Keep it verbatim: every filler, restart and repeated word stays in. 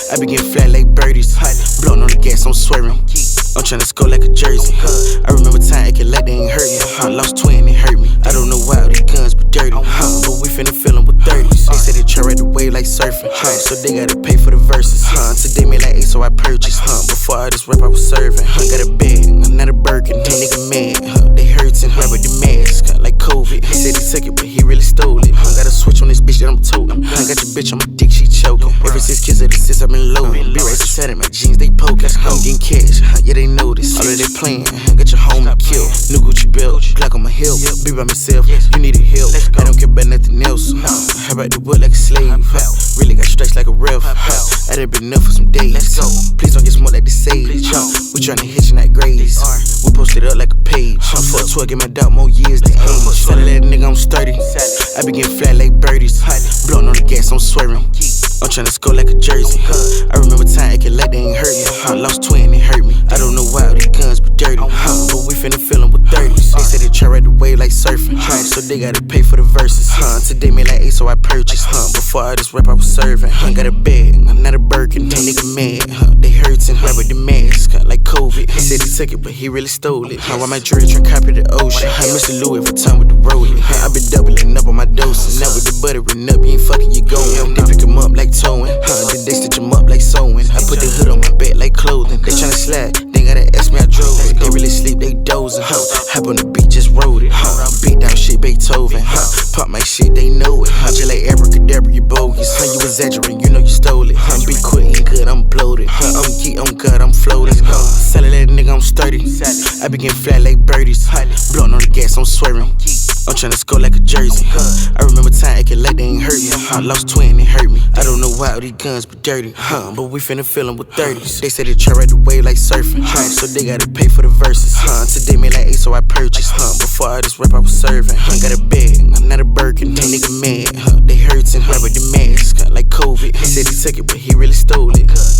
I be getting flat like birdies. Blowing on the gas, I'm swerving. I'm tryna score like a jersey. I remember time acting like they ain't hurt me. I lost twin, it hurt me. I don't know why all these guns be dirty, but we finna fill them with thirties. They say they try right the wave like surfing, so they gotta pay for the verses. Today made like eight, so I purchased. Before all this rap, I was serving. Got a bag, I'm not a Birkin. That nigga mad, they hurtin'. Rap with the mask, like COVID. He said he took it, but he really stole it. Got a switch on this bitch that I'm toting. I got your bitch on my dick, she choking. Ever since kids of the sis, I've been loaded. Be right beside it, my jeans, they poking. I'm getting cash, yeah, they know this. All of they playing, got your homie killed. New Gucci belt, Glock on my hip. Be by myself, you need a help. I don't care about nothing else. How about the wood like a slave? Really got stretched like a ref. I done been up for some days. Please don't get smoked like the sage. We tryna hit you like grades. We posted up like a page. I'm fuck twelve, get my doubt more years than age. Tell that nigga I'm sturdy. I be getting flat like birdies. Blowing on the gas, I'm swerving. I'm tryna score like a jersey. I remember time acting like they ain't hurt me. I lost twin, it hurt me. I don't know why all these guns be dirty, but we finna fill them with thirties. They say they try right the wave like surfing, so they gotta pay for the verses. Today made like eight, so I purchased. Before all this rap, I was serving. Got a bag, I'm not a Birkin. That nigga mad, they hurtin'. Rap with the mask, like COVID. He said he took it, but he really stole it. Why my jewelry tryna copy the ocean? I Mister Louis Vuitton with the rolling. I been doubling up on my doses. Now with the buttering up, you ain't fucking, you going. They pick him up like towing, then they stitch him up like sewing. I put the hood on my back like clothing. They tryna slide, they gotta ask me, I drove it. They really sleep, they dozing. Hop on the beat, just rode it. Beat down shit, Beethoven. Pop my shit, they know it. Just like abracadabra, you bogus. How you exaggerating, you know you stole it. Be quick, ain't good, I'm bloated. I'm geek, I'm good, I'm floating. Selling that nigga, I'm sturdy. I be getting flat like birdies. Blowing on the gas, I'm swerving. I'm tryna score like a jersey. I remember time acting like they ain't hurt me. I lost twin, it hurt me. I don't know why all these guns be dirty, but we finna fill them with thirties. They say they try right the wave like surfing, so they gotta pay for the verses. Today made like eight, so I purchased. Before all this rap, I was serving. Got a bag, I'm not a Birkin. That nigga mad, they hurtin'. Rap with the mask, like COVID. He said he took it, but he really stole it.